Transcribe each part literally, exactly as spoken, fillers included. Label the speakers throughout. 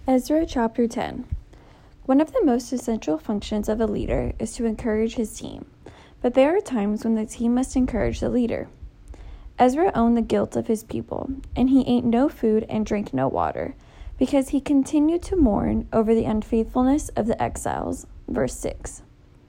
Speaker 1: Ezra chapter ten. One of the most essential functions of a leader is to encourage his team, but there are times when the team must encourage the leader. Ezra owned the guilt of his people, and he ate no food and drank no water, because he continued to mourn over the unfaithfulness of the exiles. Verse six.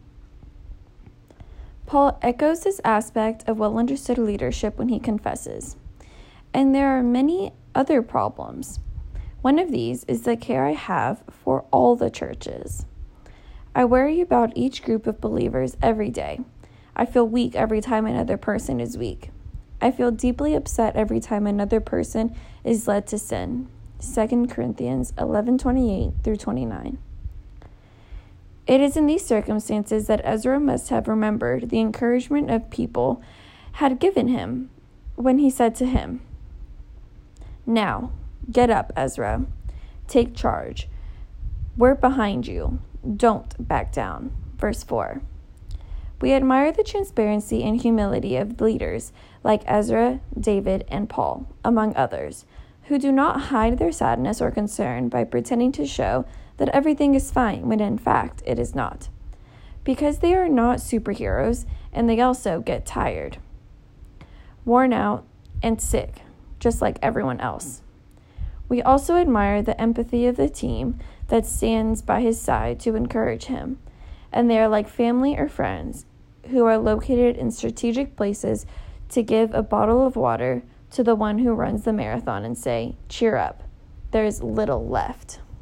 Speaker 1: Paul echoes this aspect of well-understood leadership when he confesses, and there are many other problems. One of these is the care I have for all the churches. I worry about each group of believers every day. I feel weak every time another person is weak. I feel deeply upset every time another person is led to sin. Second Corinthians eleven twenty-eight through twenty-nine. It is in these circumstances that Ezra must have remembered the encouragement of people had given him when he said to him, "Now, get up, Ezra. Take charge. We're behind you. Don't back down." Verse four. We admire the transparency and humility of leaders like Ezra, David, and Paul, among others, who do not hide their sadness or concern by pretending to show that everything is fine when in fact it is not, because they are not superheroes and they also get tired, worn out, and sick, just like everyone else. We also admire the empathy of the team that stands by his side to encourage him, and they are like family or friends who are located in strategic places to give a bottle of water to the one who runs the marathon and say, "Cheer up, there's little left."